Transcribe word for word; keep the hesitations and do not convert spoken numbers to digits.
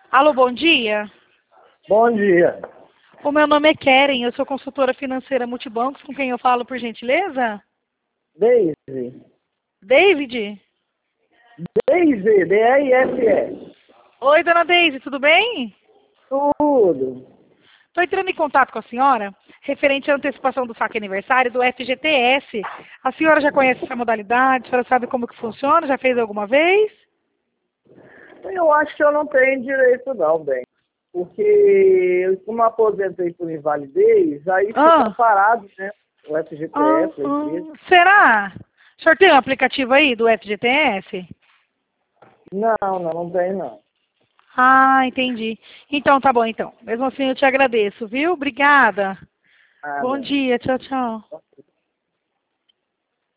Alô, bom dia. Bom dia. O meu nome é Keren, eu sou consultora financeira Multibancos, com quem eu falo, por gentileza? Deise. David? Deise, D I S E. Oi, dona Deise, tudo bem? Tudo. Estou entrando em contato com a senhora, referente à antecipação do saque aniversário do F G T S. A senhora já conhece essa modalidade? A senhora sabe como que funciona? Já fez alguma vez? Eu acho que eu não tenho direito não, bem. Porque eu, como aposentei por invalidez, aí fica Ah, parado, né? O F G T ah, S, a empresa. ah, será? O senhor tem um aplicativo aí do F G T S? Não, não, não tem não. Ah, entendi. Então, tá bom, então. Mesmo assim, eu te agradeço, viu? Obrigada. Bom Nada. dia, tchau, tchau.